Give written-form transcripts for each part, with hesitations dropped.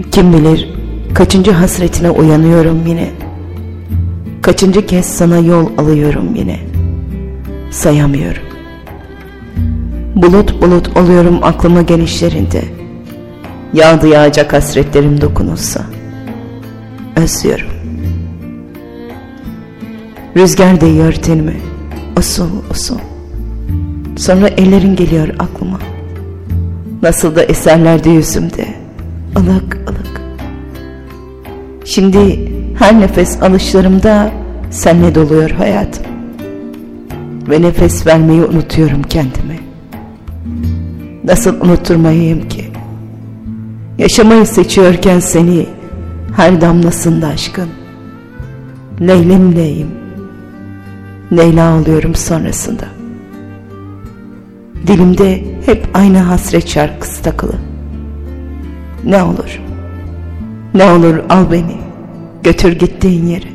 Kim bilir kaçıncı hasretine uyanıyorum yine. Kaçıncı kez sana yol alıyorum yine. Sayamıyorum. Bulut bulut oluyorum aklıma gelişlerinde. Yağdı yağacak hasretlerim dokunulsa. Özlüyorum. Rüzgar değiyor tenime, usul usul. Sonra ellerin geliyor aklıma. Nasıl da eserlerdi yüzümde, ılık ılık. Şimdi her nefes alışlarımda senle doluyor hayatım. Ve nefes vermeyi unutuyorum kendimi. Nasıl unutturmayayım ki? Yaşamayı seçiyorken seni, her damlasında aşkın. Leylim leyim, Leyla oluyorum sonrasında. Dilimde hep aynı hasret şarkısı takılı. Ne olur, ne olur al beni, götür gittiğin yere.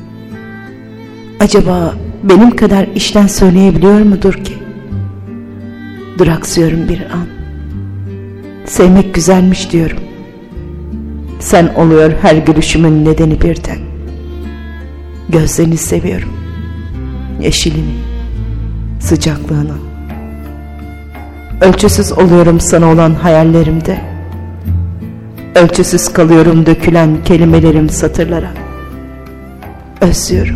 Acaba benim kadar içten söyleyebiliyor mudur ki? Duraksıyorum bir an. Sevmek güzelmiş diyorum. Sen oluyor her gülüşümün nedeni birden. Gözlerini seviyorum, yeşilini, sıcaklığını. Ölçüsüz oluyorum sana olan hayallerimde. Ölçüsüz kalıyorum dökülen kelimelerim satırlara. Özlüyorum.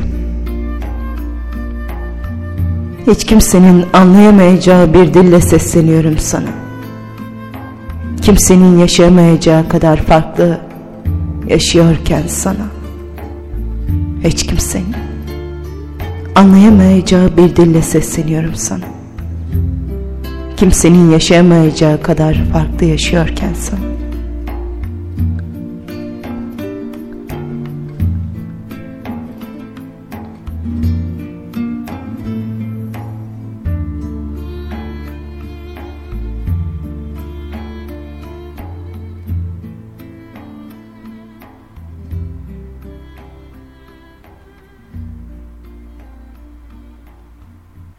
Hiç kimsenin anlayamayacağı bir dille sesleniyorum sana. Kimsenin yaşayamayacağı kadar farklı yaşıyorken sana. Hiç kimsenin anlayamayacağı bir dille sesleniyorum sana. Kimsenin yaşayamayacağı kadar farklı yaşıyorken sana.